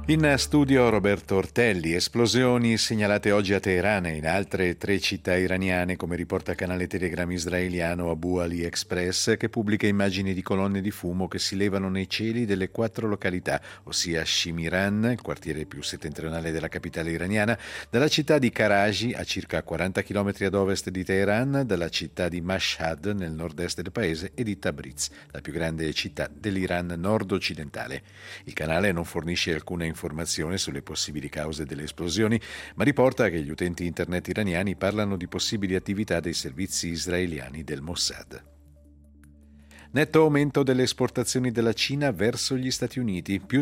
In studio Roberto Ortelli. Esplosioni segnalate oggi a Teheran e in altre 3 città iraniane, come riporta il canale Telegram israeliano Abu Ali Express, che pubblica immagini di colonne di fumo che si levano nei cieli delle 4 località, ossia Shimiran, il quartiere più settentrionale della capitale iraniana, dalla città di Karaji, a circa 40 km ad ovest di Teheran, dalla città di Mashhad, nel nord-est del paese, e di Tabriz, la più grande città dell'Iran nord-occidentale. Il canale non fornisce alcuna informazione sulle possibili cause delle esplosioni, ma riporta che gli utenti internet iraniani parlano di possibili attività dei servizi israeliani del Mossad. Netto aumento delle esportazioni della Cina verso gli Stati Uniti, più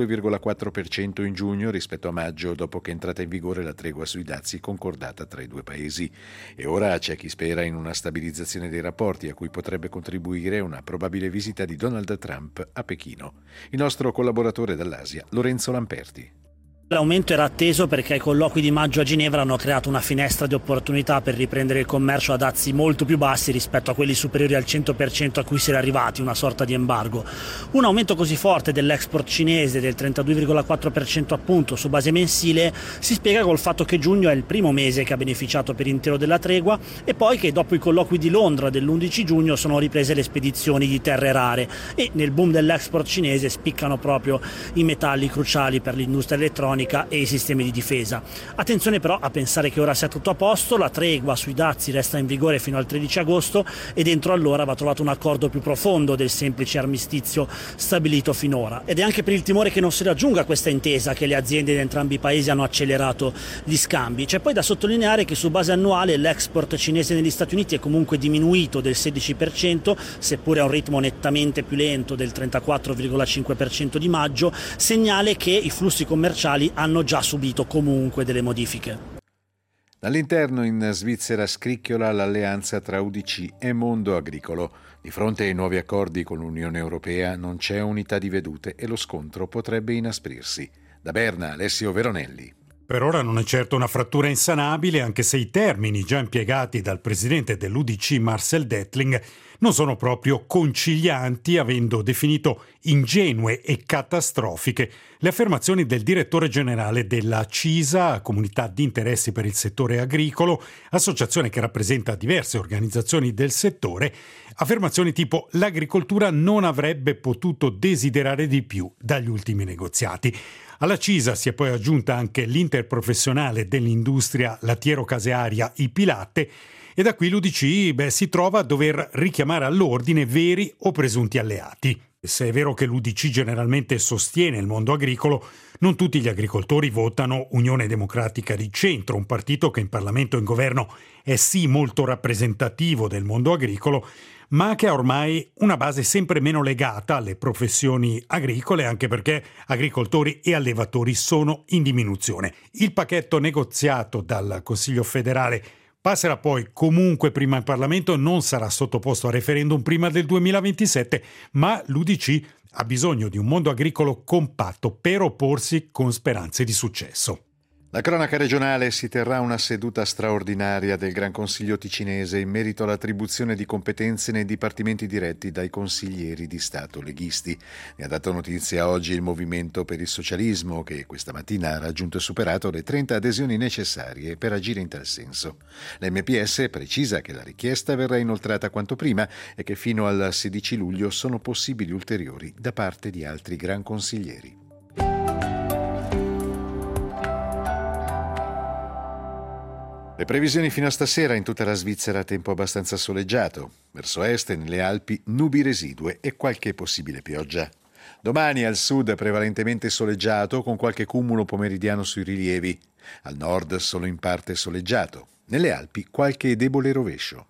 32,4% in giugno rispetto a maggio, dopo che è entrata in vigore la tregua sui dazi concordata tra i due paesi. E ora c'è chi spera in una stabilizzazione dei rapporti, a cui potrebbe contribuire una probabile visita di Donald Trump a Pechino. Il nostro collaboratore dall'Asia, Lorenzo Lamperti. L'aumento era atteso perché i colloqui di maggio a Ginevra hanno creato una finestra di opportunità per riprendere il commercio a dazi molto più bassi rispetto a quelli superiori al 100% a cui si era arrivati, una sorta di embargo. Un aumento così forte dell'export cinese del 32,4% appunto su base mensile si spiega col fatto che giugno è il primo mese che ha beneficiato per intero della tregua e poi che dopo i colloqui di Londra dell'11 giugno sono riprese le spedizioni di terre rare e nel boom dell'export cinese spiccano proprio i metalli cruciali per l'industria elettronica e i sistemi di difesa. Attenzione però a pensare che ora sia tutto a posto, la tregua sui dazi resta in vigore fino al 13 agosto e dentro allora va trovato un accordo più profondo del semplice armistizio stabilito finora. Ed è anche per il timore che non si raggiunga questa intesa che le aziende di entrambi i paesi hanno accelerato gli scambi. C'è poi da sottolineare che su base annuale l'export cinese negli Stati Uniti è comunque diminuito del 16%, seppure a un ritmo nettamente più lento del 34,5% di maggio, segnale che i flussi commerciali hanno già subito comunque delle modifiche. Dall'interno in Svizzera scricchiola l'alleanza tra UDC e Mondo Agricolo. Di fronte ai nuovi accordi con l'Unione Europea non c'è unità di vedute e lo scontro potrebbe inasprirsi. Da Berna, Alessio Veronelli. Per ora non è certo una frattura insanabile, anche se i termini già impiegati dal presidente dell'UDC Marcel Dettling non sono proprio concilianti, avendo definito ingenue e catastrofiche le affermazioni del direttore generale della CISA, Comunità di Interessi per il Settore Agricolo, associazione che rappresenta diverse organizzazioni del settore, affermazioni tipo: l'agricoltura non avrebbe potuto desiderare di più dagli ultimi negoziati. Alla CISA si è poi aggiunta anche l'interprofessionale dell'industria lattiero-casearia Ipilatte e da qui l'UDC si trova a dover richiamare all'ordine veri o presunti alleati. Se è vero che l'UDC generalmente sostiene il mondo agricolo, non tutti gli agricoltori votano Unione Democratica di Centro, un partito che in Parlamento e in governo è sì molto rappresentativo del mondo agricolo, ma che ha ormai una base sempre meno legata alle professioni agricole, anche perché agricoltori e allevatori sono in diminuzione. Il pacchetto negoziato dal Consiglio federale passerà poi comunque prima in Parlamento, non sarà sottoposto a referendum prima del 2027, ma l'UDC ha bisogno di un mondo agricolo compatto per opporsi con speranze di successo. La cronaca regionale: si terrà una seduta straordinaria del Gran Consiglio ticinese in merito all'attribuzione di competenze nei dipartimenti diretti dai consiglieri di Stato leghisti. Ne ha dato notizia oggi il Movimento per il Socialismo, che questa mattina ha raggiunto e superato le 30 adesioni necessarie per agire in tal senso. L'MPS precisa che la richiesta verrà inoltrata quanto prima e che fino al 16 luglio sono possibili ulteriori da parte di altri gran consiglieri. Le previsioni fino a stasera: in tutta la Svizzera tempo abbastanza soleggiato, verso est e nelle Alpi nubi residue e qualche possibile pioggia. Domani al sud prevalentemente soleggiato con qualche cumulo pomeridiano sui rilievi, al nord solo in parte soleggiato, nelle Alpi qualche debole rovescio.